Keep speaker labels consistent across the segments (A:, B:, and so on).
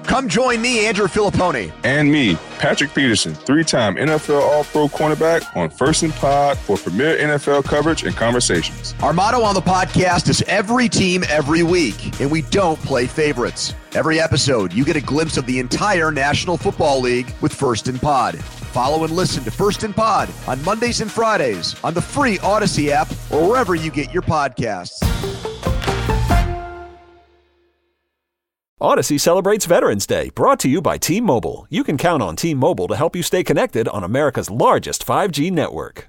A: Come join me, Andrew Filipponi.
B: And me, Patrick Peterson, 3-time NFL All-Pro cornerback on First and Pod for premier NFL coverage and conversations.
A: Our motto on the podcast is every team, every week, and we don't play favorites. Every episode, you get a glimpse of the entire National Football League with First and Pod. Follow and listen to First and Pod on Mondays and Fridays on the free Odyssey app or wherever you get your podcasts.
C: Odyssey celebrates Veterans Day, brought to you by T-Mobile. You can count on T-Mobile to help you stay connected on America's largest 5G network.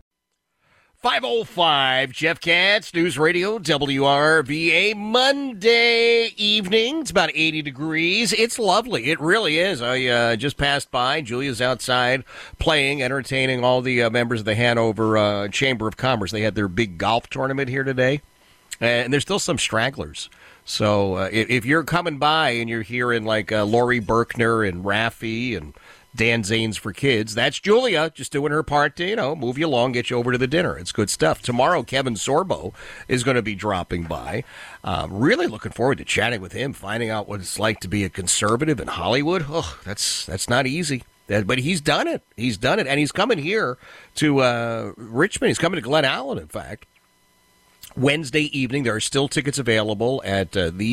D: 5:05, Jeff Katz, News Radio, WRVA, Monday evening. It's about 80 degrees. It's lovely. It really is. I just passed by. Julia's outside playing, entertaining all the members of the Hanover Chamber of Commerce. They had their big golf tournament here today, and there's still some stragglers. So if you're coming by and you're hearing like Lori Berkner and Raffi and Dan Zanes for Kids, that's Julia just doing her part to, move you along, get you over to the dinner. It's good stuff. Tomorrow, Kevin Sorbo is going to be dropping by. Really looking forward to chatting with him, finding out what it's like to be a conservative in Hollywood. Oh, that's not easy. But he's done it. He's done it. And he's coming here to Richmond. He's coming to Glen Allen, in fact. Wednesday evening. There are still tickets available at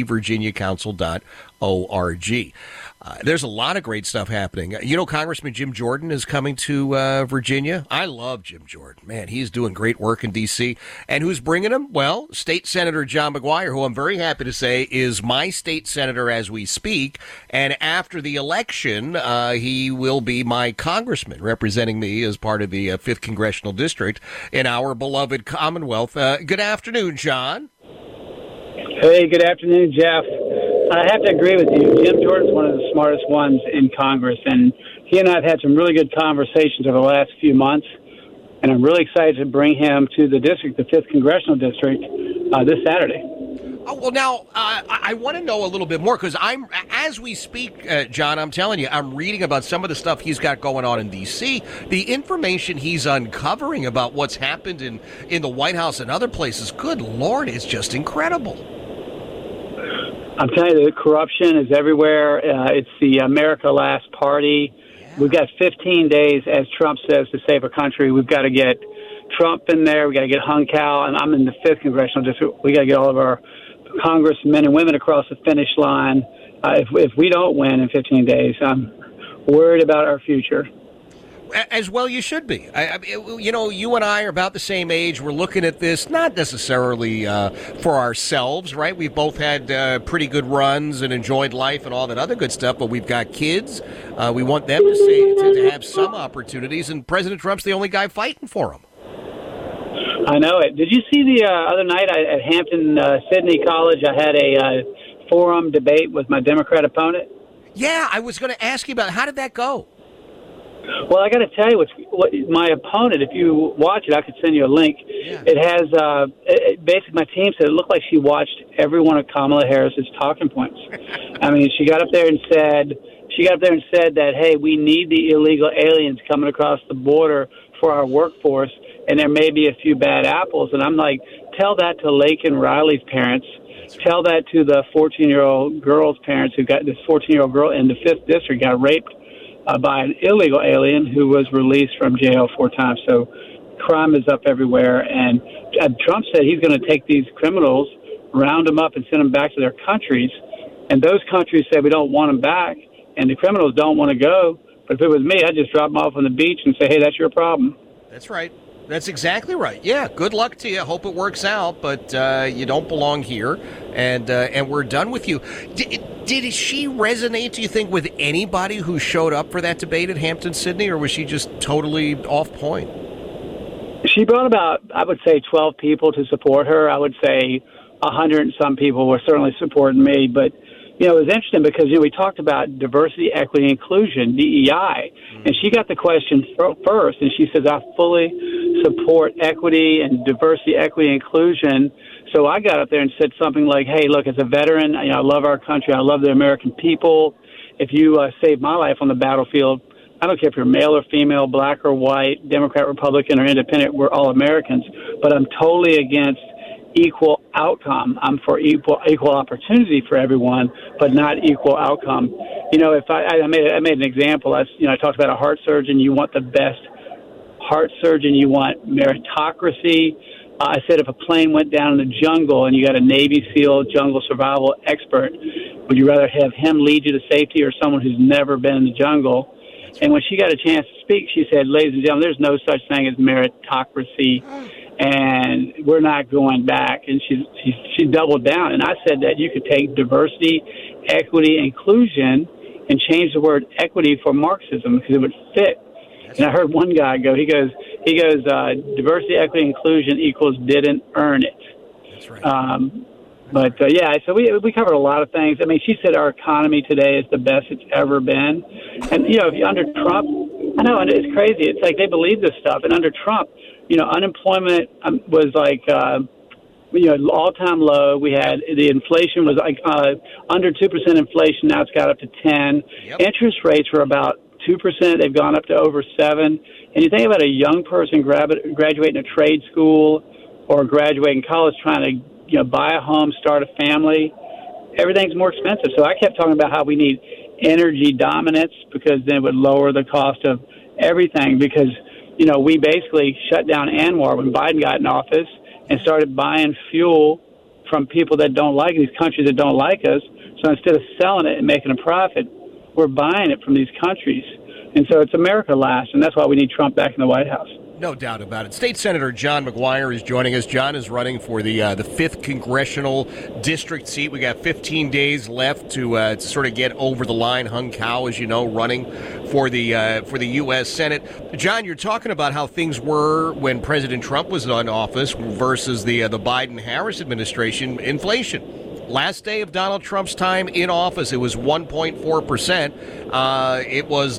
D: thevirginiacouncil.org. There's a lot of great stuff happening. Congressman Jim Jordan is coming to Virginia. I love Jim Jordan. Man, he's doing great work in D.C. And who's bringing him? Well, State Senator John McGuire, who I'm very happy to say is my state senator as we speak. And after the election, he will be my congressman representing me as part of the 5th Congressional District in our beloved Commonwealth. Good afternoon, John.
E: Hey, good afternoon, Jeff. I have to agree with you. Jim Jordan's one of the smartest ones in Congress, and he and I have had some really good conversations over the last few months, and I'm really excited to bring him to the district, the 5th Congressional District, this Saturday.
D: Oh, well, now, I want to know a little bit more, because as we speak, John, I'm telling you, I'm reading about some of the stuff he's got going on in D.C., the information he's uncovering about what's happened in the White House and other places, good Lord, it's just incredible.
E: I'm telling you, the corruption is everywhere. It's the America Last Party. Yeah. We've got 15 days, as Trump says, to save a country. We've got to get Trump in there. We've got to get Hung Cao. And I'm in the 5th Congressional District. We've got to get all of our congressmen and women across the finish line. If we don't win in 15 days, I'm worried about our future.
D: As well you should be. You and I are about the same age. We're looking at this not necessarily for ourselves, right? We've both had pretty good runs and enjoyed life and all that other good stuff, but we've got kids. We want them to have some opportunities, and President Trump's the only guy fighting for them.
E: I know it. Did you see the other night at Hampton Sydney College, I had a forum debate with my Democrat opponent?
D: Yeah, I was going to ask you about how did that go?
E: Well, I got to tell you, what my opponent, if you watch it, I could send you a link. Yeah. It has basically my team said it looked like she watched every one of Kamala Harris's talking points. I mean, she got up there and said that, hey, we need the illegal aliens coming across the border for our workforce, and there may be a few bad apples. And I'm like, tell that to Lake and Riley's parents. Tell that to the 14-year-old girl's parents who got this 14-year-old girl in the 5th District got raped by an illegal alien who was released from jail 4 times. So crime is up everywhere. And Trump said he's going to take these criminals, round them up, and send them back to their countries. And those countries say we don't want them back, and the criminals don't want to go. But if it was me, I'd just drop them off on the beach and say, hey, that's your problem.
D: That's right. That's exactly right. Yeah, good luck to you. Hope it works out, but you don't belong here, and we're done with you. Did she resonate, do you think, with anybody who showed up for that debate at Hampton Sydney, or was she just totally off point?
E: She brought about, I would say, 12 people to support her. I would say 100 and some people were certainly supporting me, but it was interesting because, we talked about diversity, equity, inclusion, DEI, and she got the question first, and she says, I fully support equity and diversity, equity, inclusion. So I got up there and said something like, hey, look, as a veteran, I love our country. I love the American people. If you saved my life on the battlefield, I don't care if you're male or female, black or white, Democrat, Republican, or independent, we're all Americans. But I'm totally against equal outcome. I'm for equal opportunity for everyone, but not equal outcome. if I made an example. I talked about a heart surgeon. You want the best heart surgeon. You want meritocracy. I said if a plane went down in the jungle and you got a Navy SEAL jungle survival expert, would you rather have him lead you to safety or someone who's never been in the jungle? And when she got a chance to speak, she said, ladies and gentlemen, there's no such thing as meritocracy, and we're not going back. And she doubled down. And I said that you could take diversity, equity, inclusion, and change the word equity for Marxism because it would fit. And I heard one guy go, he goes, diversity, equity, inclusion equals didn't earn it.
D: That's right.
E: So we covered a lot of things. I mean, she said our economy today is the best it's ever been. And, if you under Trump, I know, and it's crazy. It's like they believe this stuff. And under Trump, unemployment was like, all-time low. We had the inflation was like under 2% inflation. Now it's got up to 10. Yep. Interest rates were about 2%. They've gone up to over 7%. And you think about a young person graduating a trade school or graduating college trying to buy a home, start a family. Everything's more expensive. So I kept talking about how we need energy dominance because then it would lower the cost of everything because, we basically shut down ANWR when Biden got in office and started buying fuel from people that don't like these countries that don't like us. So instead of selling it and making a profit, we're buying it from these countries. And so it's America last, and that's why we need Trump back in the White House.
D: No doubt about it. State Senator John McGuire is joining us. John is running for the 5th Congressional District seat. We got 15 days left to sort of get over the line. Hung Cao, as you know, running for the U.S. Senate. John, you're talking about how things were when President Trump was in office versus the Biden-Harris administration. Inflation. Last day of Donald Trump's time in office, it was 1.4%. It was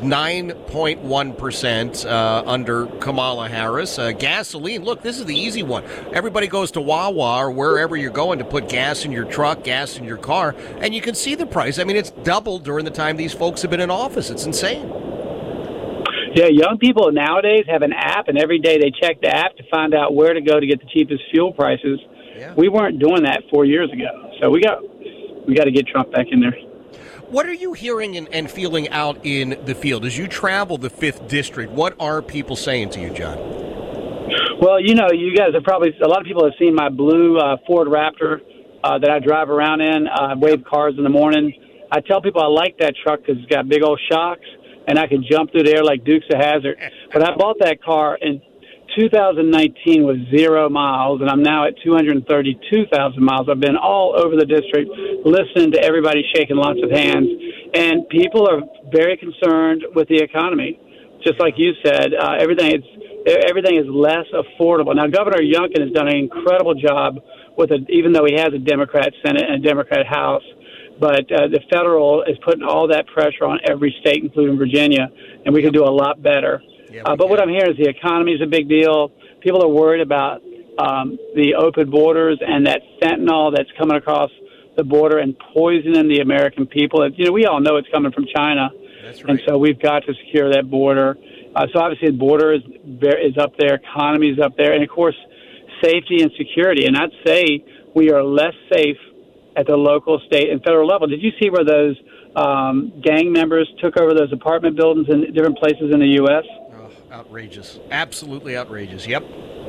D: 9.1% under Kamala Harris. Gasoline, look, this is the easy one. Everybody goes to Wawa or wherever you're going to put gas in your truck, gas in your car, and you can see the price. I mean, it's doubled during the time these folks have been in office. It's insane.
E: Yeah, young people nowadays have an app, and every day they check the app to find out where to go to get the cheapest fuel prices. Yeah. We weren't doing that 4 years ago. So we got to get Trump back in there.
D: What are you hearing and feeling out in the field as you travel the 5th District? What are people saying to you, John?
E: Well, you guys have probably a lot of people have seen my blue Ford Raptor that I drive around in. I wave cars in the morning. I tell people I like that truck because it's got big old shocks and I can jump through the air like Dukes of Hazzard. But I bought that car in 2019 was 0 miles, and I'm now at 232,000 miles. I've been all over the district, listening to everybody, shaking lots of hands, and people are very concerned with the economy. Just like you said, everything is less affordable. Now, Governor Youngkin has done an incredible job with it, even though he has a Democrat Senate and a Democrat House. But the federal is putting all that pressure on every state, including Virginia, and we can do a lot better. Yeah, but what I'm hearing is the economy is a big deal. People are worried about the open borders and that fentanyl that's coming across the border and poisoning the American people. We all know it's coming from China.
D: That's right.
E: And so we've got to secure that border. So obviously the border is up there, economy is up there, and, of course, safety and security. And I'd say we are less safe at the local, state, and federal level. Did you see where those gang members took over those apartment buildings in different places in the U.S.?
D: Outrageous. Absolutely outrageous. Yep.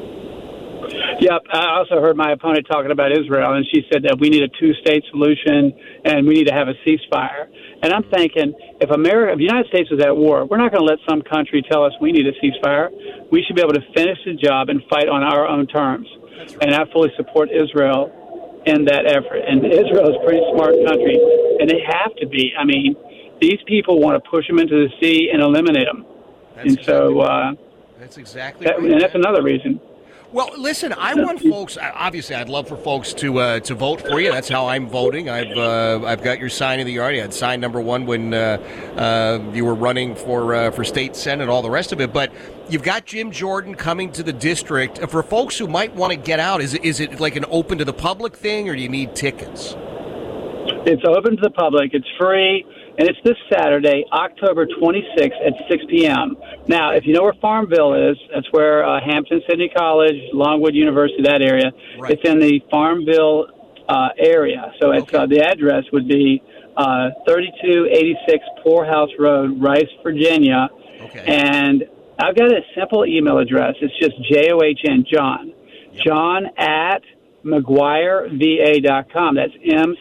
E: Yep. I also heard my opponent talking about Israel, and she said that we need a two-state solution and we need to have a ceasefire. And I'm thinking, if the United States was at war, we're not going to let some country tell us we need a ceasefire. We should be able to finish the job and fight on our own terms. That's right. And I fully support Israel in that effort. And Israel is a pretty smart country, and they have to be. I mean, these people want to push them into the sea and eliminate them. That's
D: exactly right.
E: And that's another reason.
D: Well, listen, I want folks. Obviously, I'd love for folks to vote for you. That's how I'm voting. I've got your sign in the yard. You had sign number 1 when you were running for state senate, all the rest of it. But you've got Jim Jordan coming to the district. For folks who might want to get out, is it like an open to the public thing, or do you need tickets?
E: It's open to the public. It's free. And it's this Saturday, October 26th at 6 p.m. Now, if you know where Farmville is, that's where Hampton-Sydney College, Longwood University, that area. Right. It's in the Farmville area. So it's the address would be 3286 Poorhouse Road, Rice, Virginia.
D: Okay.
E: And I've got a simple email address. It's just JOHN, John.
D: Yep.
E: John at McGuireVA.com. That's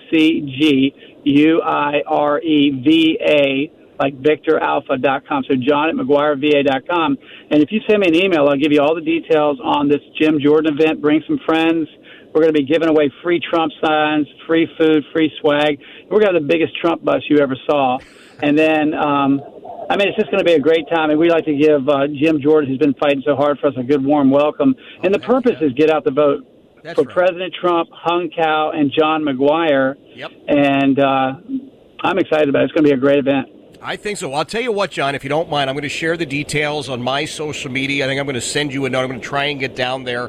E: McGuireva, like VictorAlpha.com. So John at McGuireVA.com. And if you send me an email, I'll give you all the details on this Jim Jordan event. Bring some friends. We're going to be giving away free Trump signs, free food, free swag. We're going to have the biggest Trump bus you ever saw. And then, it's just going to be a great time. And we like to give Jim Jordan, who's been fighting so hard for us, a good warm welcome. And the purpose is get out the vote.
D: That's
E: for
D: right.
E: President Trump, Hung Cao, and John McGuire.
D: Yep.
E: And I'm excited about it. It's going to be a great event.
D: I think so. I'll tell you what, John, if you don't mind, I'm going to share the details on my social media. I think I'm going to send you a note. I'm going to try and get down there.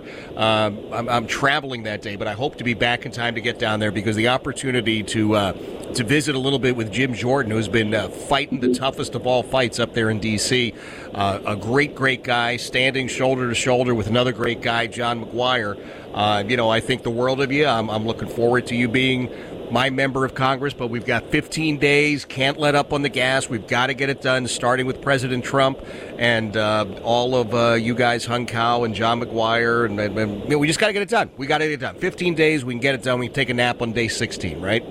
D: I'm traveling that day, but I hope to be back in time to get down there because the opportunity to visit a little bit with Jim Jordan, who's been fighting the toughest of all fights up there in D.C., a great guy, standing shoulder to shoulder with another great guy, John McGuire. I think the world of you. I'm looking forward to you being my member of Congress, but we've got 15 days, can't let up on the gas. We've got to get it done, starting with President Trump and all of you guys, Hung Cao and John McGuire, and we just got to get it done. We got to get it done. 15 days, we can get it done. We can take a nap on day 16, right?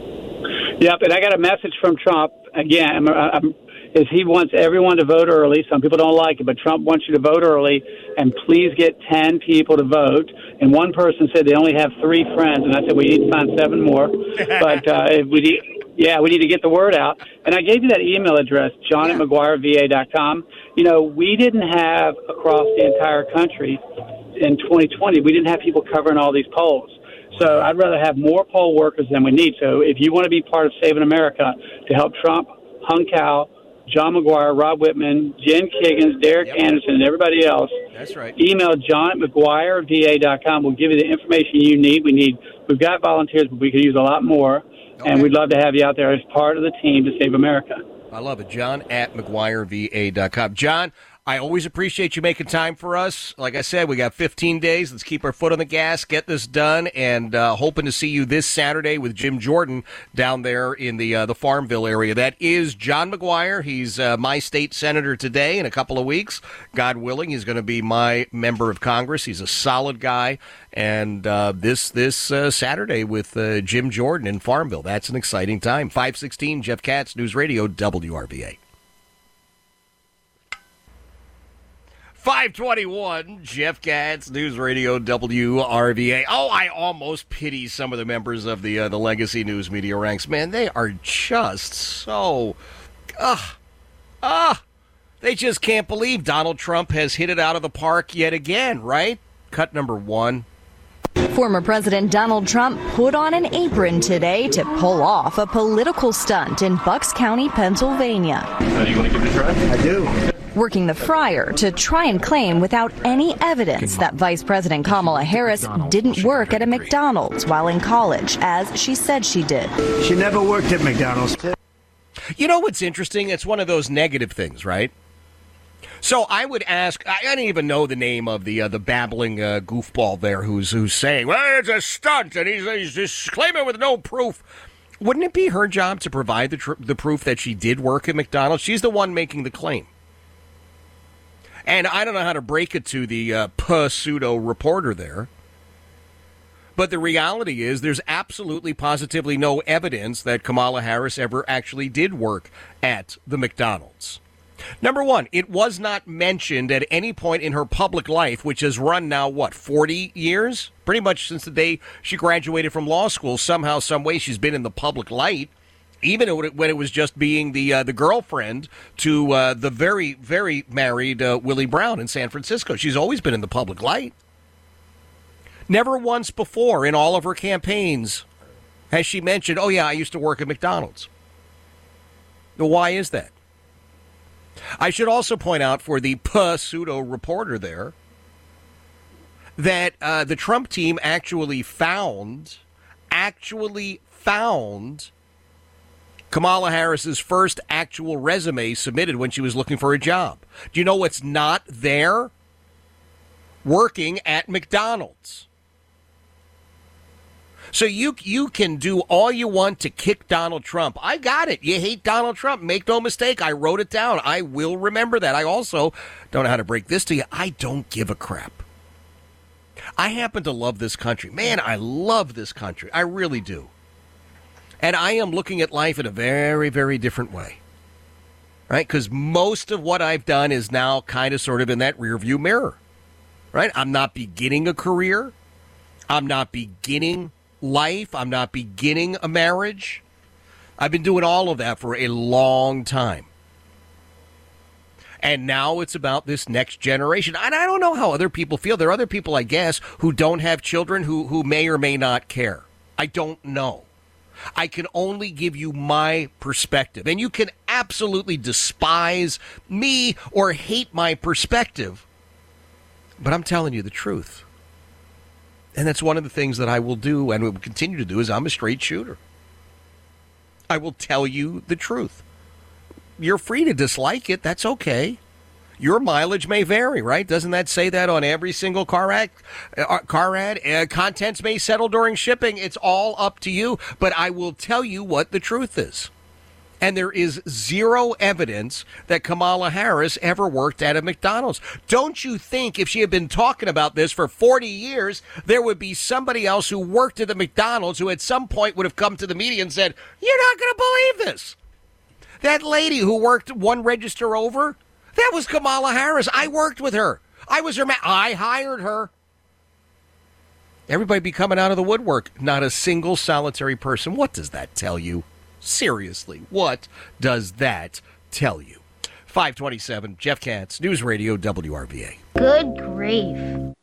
E: Yep, and I got a message from Trump, again, is he wants everyone to vote early. Some people don't like it, but Trump wants you to vote early, and please get 10 people to vote. And one person said they only have 3 friends, and I said we need to find 7 more. But we need to get the word out. And I gave you that email address, John at McGuireVA.com. We didn't have across the entire country in 2020, we didn't have people covering all these polls. So I'd rather have more poll workers than we need. So if you want to be part of Saving America to help Trump, Hung Cao, John McGuire, Rob Whitman, Jen Kiggins, Derek Anderson, and everybody else.
D: That's right.
E: Email John at McGuireVA.com. We'll give you the information you need. We've got volunteers, but we could use a lot more. Okay. And we'd love to have you out there as part of the team to save America.
D: I love it. John at McGuireVA.com. John, I always appreciate you making time for us. Like I said, we got 15 days. Let's keep our foot on the gas, get this done, and hoping to see you this Saturday with Jim Jordan down there in the Farmville area. That is John McGuire. He's my state senator today. In a couple of weeks, God willing, he's going to be my member of Congress. He's a solid guy. And this Saturday with Jim Jordan in Farmville. That's an exciting time. 516, Jeff Katz, News Radio, WRVA. 521, Jeff Katz, News Radio, WRVA. Oh, I almost pity some of the members of the legacy news media ranks. Man, they are just so... they just can't believe Donald Trump has hit it out of the park yet again, right? Cut number 1.
F: Former President Donald Trump put on an apron today to pull off a political stunt in Bucks County, Pennsylvania.
G: Do you want to give it a try? I do.
F: Working the fryer to try and claim without any evidence that Vice President Kamala Harris didn't work at a McDonald's while in college, as she said she did.
G: She never worked at McDonald's.
D: You know what's interesting? It's one of those negative things, right? So I would ask, I don't even know the name of the babbling goofball there who's saying, well, it's a stunt, and he's just claiming with no proof. Wouldn't it be her job to provide the proof that she did work at McDonald's? She's the one making the claim. And I don't know how to break it to the pseudo reporter there. But the reality is there's absolutely positively no evidence that Kamala Harris ever actually did work at the McDonald's. Number one, it was not mentioned at any point in her public life, which has run now, 40 years? Pretty much since the day she graduated from law school. Somehow, some way, she's been in the public light. Even when it was just being the girlfriend to the very, very married Willie Brown in San Francisco. She's always been in the public light. Never once before in all of her campaigns has she mentioned, oh, yeah, I used to work at McDonald's. Now, why is that? I should also point out for the pseudo reporter there that the Trump team actually found Kamala Harris's first actual resume submitted when she was looking for a job. Do you know what's not there? Working at McDonald's. So you can do all you want to kick Donald Trump. I got it. You hate Donald Trump. Make no mistake. I wrote it down. I will remember that. I also don't know how to break this to you. I don't give a crap. I happen to love this country. Man, I love this country. I really do. And I am looking at life in a very, very different way. Right? Because most of what I've done is now kind of sort of in that rearview mirror. Right? I'm not beginning a career. I'm not beginning life. I'm not beginning a marriage. I've been doing all of that for a long time. And now it's about this next generation. And I don't know how other people feel. There are other people, I guess, who don't have children who may or may not care. I don't know. I can only give you my perspective. And you can absolutely despise me or hate my perspective. But I'm telling you the truth. And that's one of the things that I will do and will continue to do is I'm a straight shooter. I will tell you the truth. You're free to dislike it. That's okay. Your mileage may vary, right? Doesn't that say that on every single car ad? Contents may settle during shipping. It's all up to you. But I will tell you what the truth is. And there is zero evidence that Kamala Harris ever worked at a McDonald's. Don't you think if she had been talking about this for 40 years, there would be somebody else who worked at the McDonald's who at some point would have come to the media and said, "You're not going to believe this. That lady who worked one register over, that was Kamala Harris. I worked with her. I was her I hired her." Everybody be coming out of the woodwork. Not a single solitary person. What does that tell you? Seriously, what does that tell you? 527, Jeff Katz, News Radio WRVA.
H: Good grief.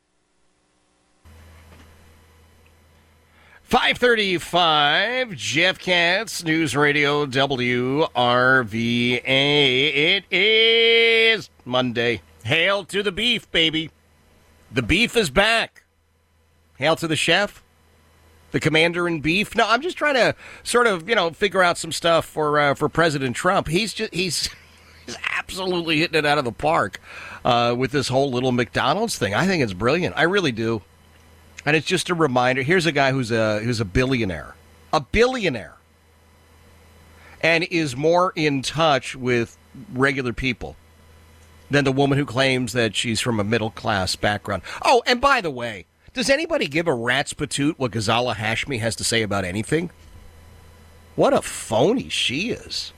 D: 535, Jeff Katz, News Radio WRVA. It is Monday. Hail to the beef, baby. The beef is back. Hail to the chef. The commander in beef. No, I'm just trying to sort of, figure out some stuff for President Trump. He's absolutely hitting it out of the park with this whole little McDonald's thing. I think it's brilliant. I really do. And it's just a reminder. Here's a guy who's a billionaire. A billionaire. And is more in touch with regular people than the woman who claims that she's from a middle-class background. Oh, and by the way, does anybody give a rat's patoot what Ghazala Hashmi has to say about anything? What a phony she is.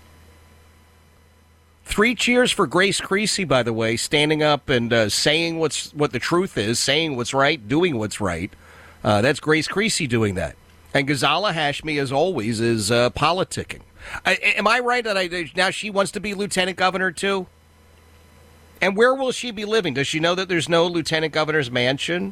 D: 3 cheers for Grace Creasy, by the way, standing up and saying what the truth is, saying what's right, doing what's right. That's Grace Creasy doing that. And Ghazala Hashmi, as always, is politicking. Am I right that now she wants to be lieutenant governor, too? And where will she be living? Does she know that there's no lieutenant governor's mansion?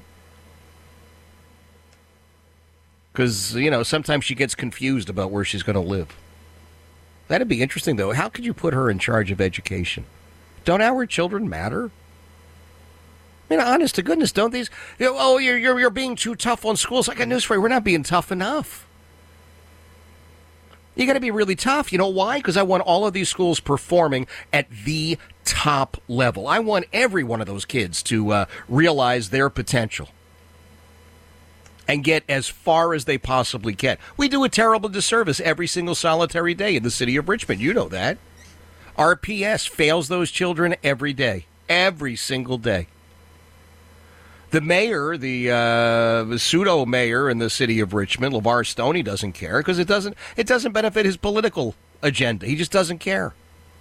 D: Because, sometimes she gets confused about where she's going to live. That'd be interesting, though. How could you put her in charge of education? Don't our children matter? I mean, honest to goodness, don't these... you're being too tough on schools. I got news for you. We're not being tough enough. You got to be really tough. You know why? Because I want all of these schools performing at the top level. I want every one of those kids to realize their potential and get as far as they possibly can. We do a terrible disservice every single solitary day in the city of Richmond. You know that. RPS fails those children every day, every single day. The mayor, the pseudo-mayor in the city of Richmond, LeVar Stoney, doesn't care because it doesn't benefit his political agenda. He just doesn't care.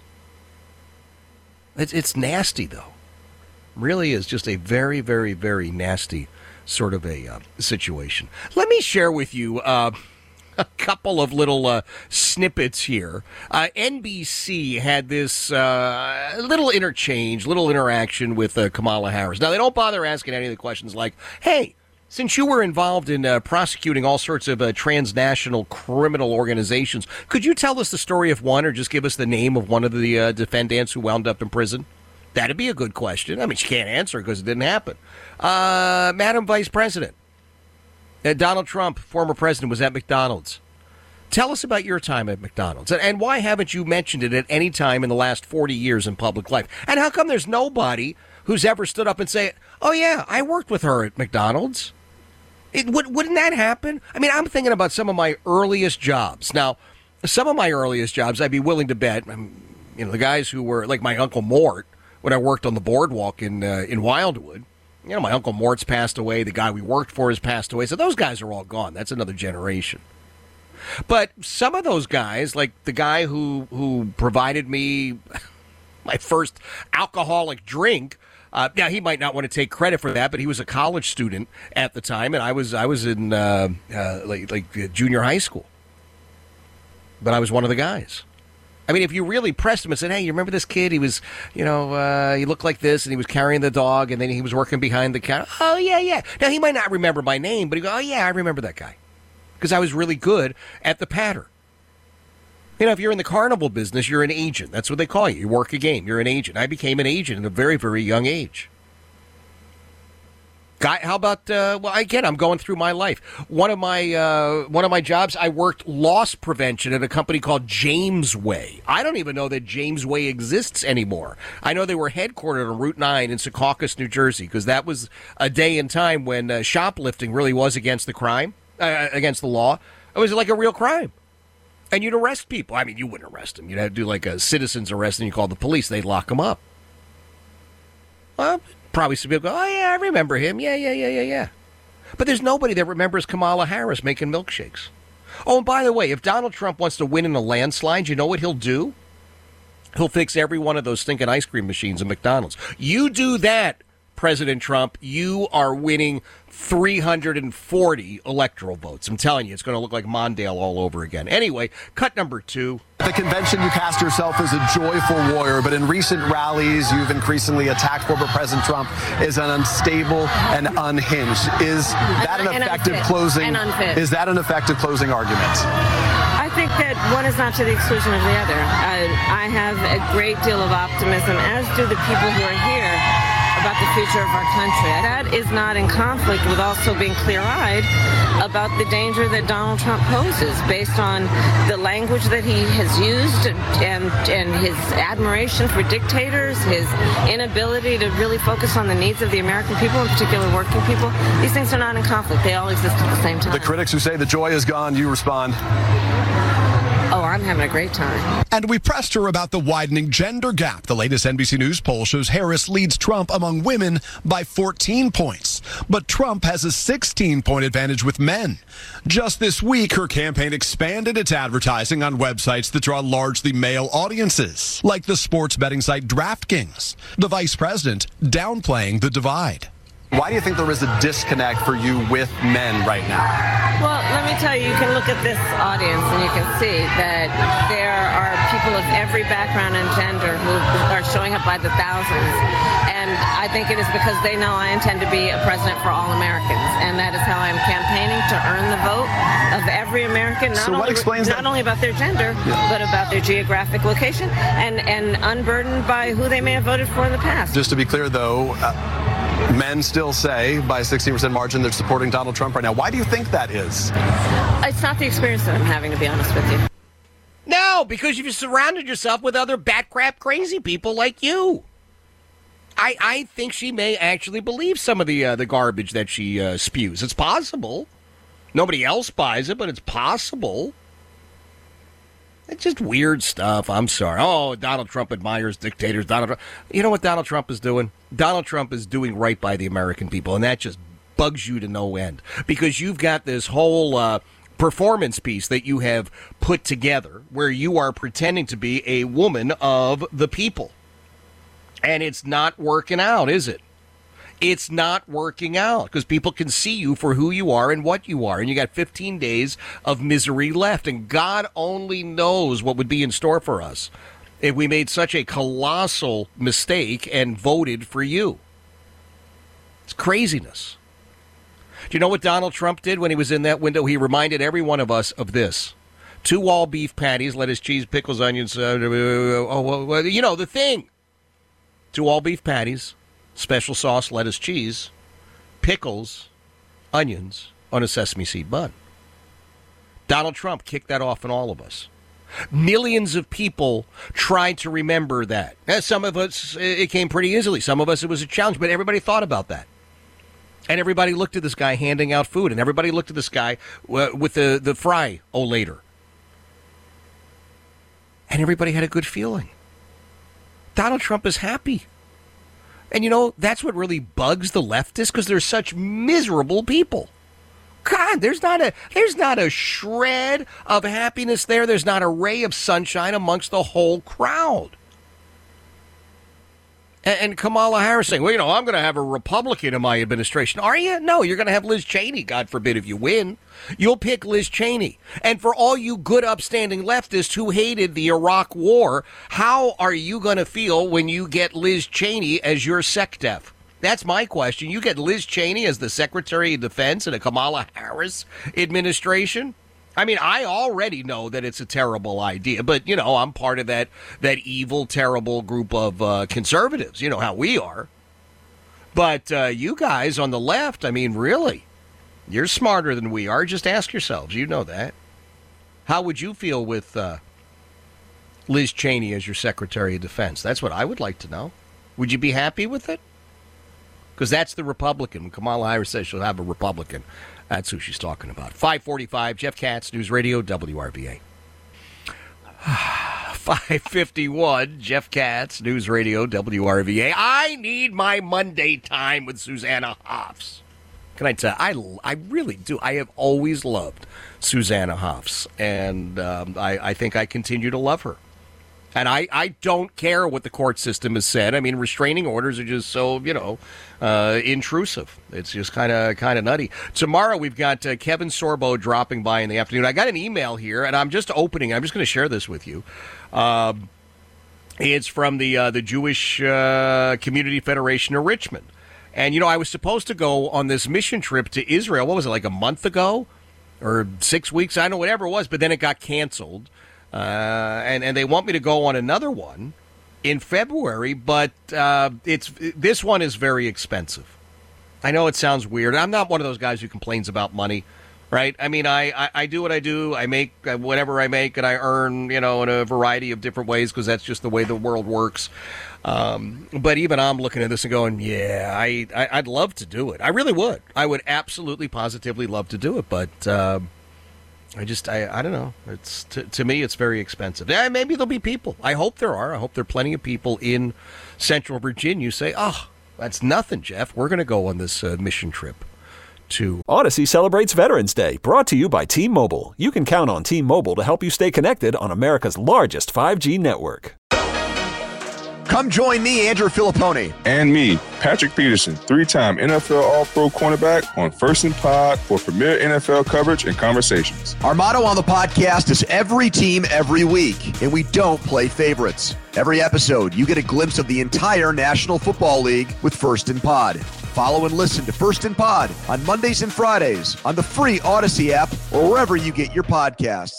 D: It's nasty, though. Really is just a very, very, very nasty sort of a situation. Let me share with you a couple of little snippets here. NBC had this little interaction with Kamala Harris. Now, they don't bother asking any of the questions like, hey, since you were involved in prosecuting all sorts of transnational criminal organizations, could you tell us the story of one or just give us the name of one of the defendants who wound up in prison? That'd be a good question. I mean, she can't answer because it didn't happen. Madam Vice President, Donald Trump, former president, was at McDonald's. Tell us about your time at McDonald's. And why haven't you mentioned it at any time in the last 40 years in public life? And how come there's nobody who's ever stood up and say, oh, yeah, I worked with her at McDonald's? Wouldn't that happen? I mean, I'm thinking about some of my earliest jobs. Now, some of my earliest jobs, I'd be willing to bet, the guys who were, like my Uncle Mort, when I worked on the boardwalk in Wildwood, my Uncle Mort's passed away, the guy we worked for has passed away, so those guys are all gone. That's another generation. But some of those guys, like the guy who provided me my first alcoholic drink, now he might not want to take credit for that, but he was a college student at the time, and I was in junior high school. But I was one of the guys. I mean, if you really pressed him and said, "Hey, you remember this kid? He was, he looked like this, and he was carrying the dog, and then he was working behind the counter." Oh yeah. Now he might not remember my name, but he go, "Oh yeah, I remember that guy," because I was really good at the patter. If you're in the carnival business, you're an agent. That's what they call you. You work a game. You're an agent. I became an agent at a very, very young age. How about, again, I'm going through my life. One of my jobs, I worked loss prevention at a company called Jamesway. I don't even know that Jamesway exists anymore. I know they were headquartered on Route 9 in Secaucus, New Jersey, because that was a day and time when shoplifting really was against against the law. It was like a real crime. And you'd arrest people. I mean, you wouldn't arrest them. You'd have to do like a citizen's arrest, and you call the police. They'd lock them up. Well, probably some people go, "Oh, yeah, I remember him. Yeah. But there's nobody that remembers Kamala Harris making milkshakes. Oh, and by the way, if Donald Trump wants to win in a landslide, you know what he'll do? He'll fix every one of those stinking ice cream machines at McDonald's. You do that, President Trump, you are winning 340 electoral votes. I'm telling you, it's going to look like Mondale all over again. Anyway, cut number 2.
I: At the convention, you cast yourself as a joyful warrior, but in recent rallies, you've increasingly attacked former President Trump as an unstable and unhinged. Is that an effective closing? Is that an effective closing argument?
J: I think that one is not to the exclusion of the other. I have a great deal of optimism, as do the people who are here, about the future of our country. That is not in conflict with also being clear-eyed about the danger that Donald Trump poses based on the language that he has used and his admiration for dictators, his inability to really focus on the needs of the American people, in particular working people. These things are not in conflict. They all exist at the same time.
I: The critics who say the joy is gone, you respond.
J: Oh, I'm having a great time.
K: And we pressed her about the widening gender gap. The latest NBC News poll shows Harris leads Trump among women by 14 points. But Trump has a 16-point advantage with men. Just this week, her campaign expanded its advertising on websites that draw largely male audiences, like the sports betting site DraftKings. The vice president downplaying the divide.
I: Why do you think there is a disconnect for you with men right now?
J: Well, let me tell you can look at this audience and you can see that there are people of every background and gender who are showing up by the thousands. And I think it is because they know I intend to be a president for all Americans. And that is how I'm campaigning to earn the vote of every American, not only about their gender, but about their geographic location and unburdened by who they may have voted for in the past.
I: Just to be clear, though, men still say by a 16% margin they're supporting Donald Trump right now. Why do you think that is?
J: It's not the experience that I'm having, to be honest with you.
D: No, because you've surrounded yourself with other bat crap crazy people like you. I think she may actually believe some of the garbage that she spews. It's possible. Nobody else buys it, but it's possible. It's just weird stuff. I'm sorry. Oh, Donald Trump admires dictators. You know what Donald Trump is doing? Donald Trump is doing right by the American people, and that just bugs you to no end. Because you've got this whole performance piece that you have put together where you are pretending to be a woman of the people. And it's not working out, is it? It's not working out because people can see you for who you are and what you are. And you got 15 days of misery left. And God only knows what would be in store for us if we made such a colossal mistake and voted for you. It's craziness. Do you know what Donald Trump did when he was in that window? He reminded every one of us of this. 2 all beef patties, lettuce, cheese, pickles, onions. You know, the thing. 2 all beef patties. Special sauce, lettuce, cheese, pickles, onions on a sesame seed bun. Donald Trump kicked that off on all of us. Millions of people tried to remember that. Some of us, it came pretty easily. Some of us, it was a challenge, but everybody thought about that. And everybody looked at this guy handing out food, and everybody looked at this guy with the fry-o-later. And everybody had a good feeling. Donald Trump is happy. And, that's what really bugs the leftists, because they're such miserable people. God, there's not a shred of happiness there. There's not a ray of sunshine amongst the whole crowd. And Kamala Harris saying, well, I'm going to have a Republican in my administration. Are you? No, you're going to have Liz Cheney, God forbid, if you win. You'll pick Liz Cheney. And for all you good, upstanding leftists who hated the Iraq War, how are you going to feel when you get Liz Cheney as your SecDef? That's my question. You get Liz Cheney as the Secretary of Defense in a Kamala Harris administration? I mean, I already know that it's a terrible idea, but, I'm part of that evil, terrible group of conservatives. You know how we are. But you guys on the left, I mean, really, you're smarter than we are. Just ask yourselves. You know that. How would you feel with Liz Cheney as your Secretary of Defense? That's what I would like to know. Would you be happy with it? Because that's the Republican. When Kamala Harris says she'll have a Republican, that's who she's talking about. 545, Jeff Katz, News Radio, WRVA. 551, Jeff Katz, News Radio, WRVA. I need my Monday time with Susanna Hoffs. Can I tell you, I really do. I have always loved Susanna Hoffs, and I think I continue to love her. And I don't care what the court system has said. I mean, restraining orders are just so, intrusive. It's just kind of nutty. Tomorrow we've got Kevin Sorbo dropping by in the afternoon. I got an email here, and I'm just going to share this with you. It's from the Jewish Community Federation of Richmond. And, I was supposed to go on this mission trip to Israel. What was it, like a month ago? Or 6 weeks? I don't know, whatever it was. But then it got canceled. And they want me to go on another one in February, but this one is very expensive. I know it sounds weird. I'm not one of those guys who complains about money, right? I mean, I do what I do. I make whatever I make, and I earn, in a variety of different ways, because that's just the way the world works. But even I'm looking at this and going, yeah, I'd love to do it. I really would. I would absolutely, positively love to do it, but I don't know. It's to me, it's very expensive. Yeah, maybe there'll be people. I hope there are. I hope there are plenty of people in Central Virginia who say, oh, that's nothing, Jeff. We're going to go on this mission trip to...
C: Odyssey celebrates Veterans Day, brought to you by T-Mobile. You can count on T-Mobile to help you stay connected on America's largest 5G network.
A: Come join me, Andrew Filippone.
B: And me, Patrick Peterson, 3-time NFL All-Pro cornerback on First and Pod for premier NFL coverage and conversations.
A: Our motto on the podcast is every team, every week, and we don't play favorites. Every episode, you get a glimpse of the entire National Football League with First and Pod. Follow and listen to First and Pod on Mondays and Fridays on the free Odyssey app or wherever you get your podcasts.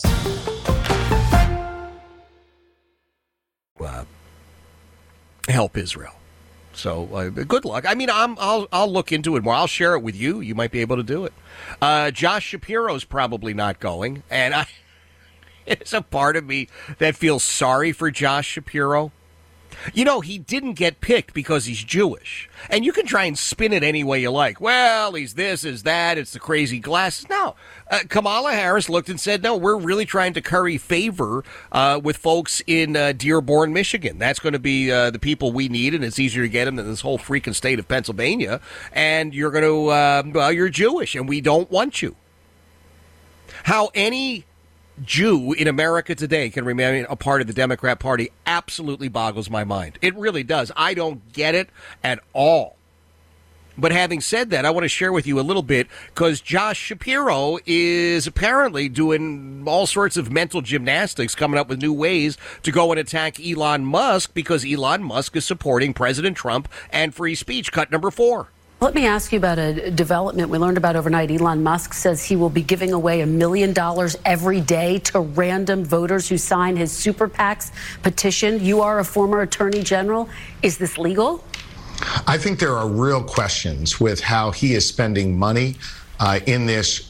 D: Help Israel. So good luck. I mean, I'll look into it more. I'll share it with you. You might be able to do it. Josh Shapiro's probably not going, and it's a part of me that feels sorry for Josh Shapiro. He didn't get picked because he's Jewish. And you can try and spin it any way you like. Well, he's this, is that, it's the crazy glasses. No. Kamala Harris looked and said, no, we're really trying to curry favor with folks in Dearborn, Michigan. That's going to be the people we need, and it's easier to get them than this whole freaking state of Pennsylvania. And you're going to, you're Jewish, and we don't want you. How any Jew in America today can remain a part of the Democrat Party absolutely boggles my mind. It really does. I don't get it at all. But having said that, I want to share with you a little bit, because Josh Shapiro is apparently doing all sorts of mental gymnastics, coming up with new ways to go and attack Elon Musk, because Elon Musk is supporting President Trump and free speech. Cut number 4.
L: Let me ask you about a development we learned about overnight. Elon Musk says he will be giving away $1 million every day to random voters who sign his super PAC's petition. You are a former attorney general. Is this legal?
M: I think there are real questions with how he is spending money in this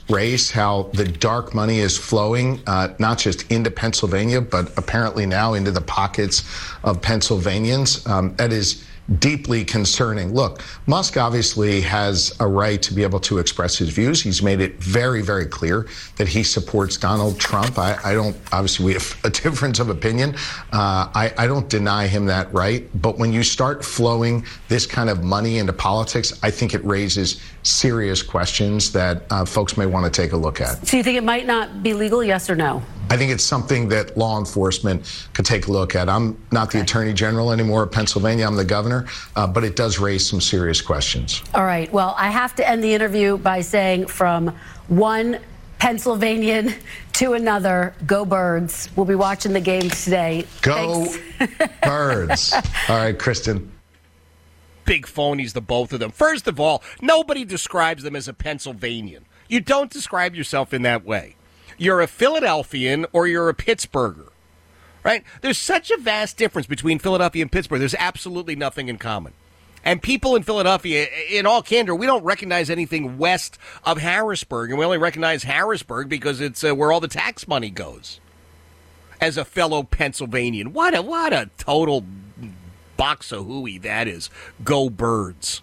M: race, how the dark money is flowing, not just into Pennsylvania, but apparently now into the pockets of Pennsylvanians. That is deeply concerning. Look, Musk obviously has a right to be able to express his views. He's made it very, very clear that he supports Donald Trump. I don't, obviously we have a difference of opinion. I don't deny him that right. But when you start flowing this kind of money into politics, I think it raises serious questions that folks may want to take a look at.
L: So you think it might not be legal, yes or no?
M: I think it's something that law enforcement could take a look at. I'm not the Attorney General anymore of Pennsylvania. I'm the governor, but it does raise some serious questions.
L: All right. Well, I have to end the interview by saying from one Pennsylvanian to another, go Birds. We'll be watching the game today.
M: Go Birds. All right, Kristen.
D: Big phonies, the both of them. First of all, nobody describes them as a Pennsylvanian. You don't describe yourself in that way. You're a Philadelphian or you're a Pittsburgher, right? There's such a vast difference between Philadelphia and Pittsburgh. There's absolutely nothing in common. And people in Philadelphia, in all candor, we don't recognize anything west of Harrisburg, and we only recognize Harrisburg because it's where all the tax money goes. As a fellow Pennsylvanian, what a total box of hooey that is. Go Birds.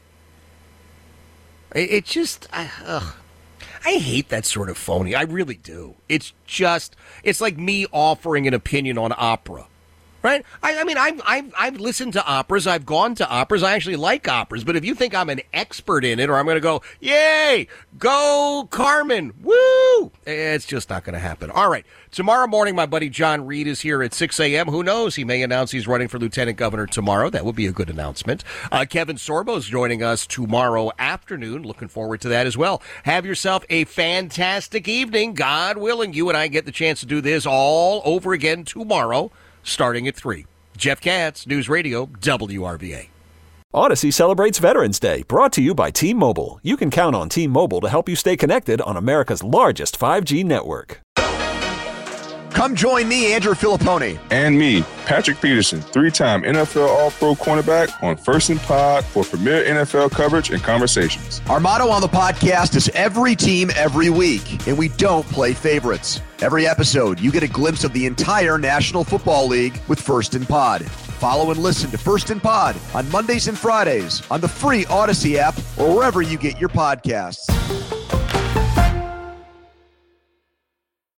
D: It just... I hate that sort of phony. I really do. It's like me offering an opinion on opera, right? I mean, I've listened to operas. I've gone to operas. I actually like operas. But if you think I'm an expert in it or I'm going to go, yay, go Carmen, woo, it's just not going to happen. All right. Tomorrow morning, my buddy John Reed is here at 6 a.m. Who knows? He may announce he's running for lieutenant governor tomorrow. That would be a good announcement. Kevin Sorbo is joining us tomorrow afternoon. Looking forward to that as well. Have yourself a fantastic evening. God willing, you and I get the chance to do this all over again tomorrow, starting at 3. Jeff Katz, News Radio, WRVA.
C: Odyssey celebrates Veterans Day, brought to you by T-Mobile. You can count on T-Mobile to help you stay connected on America's largest 5G network.
A: Come join me, Andrew Filippone.
B: And me, Patrick Peterson, 3-time NFL All-Pro cornerback on First and Pod for premier NFL coverage and conversations.
A: Our motto on the podcast is every team, every week, and we don't play favorites. Every episode, you get a glimpse of the entire National Football League with First and Pod. Follow and listen to First and Pod on Mondays and Fridays on the free Odyssey app or wherever you get your podcasts.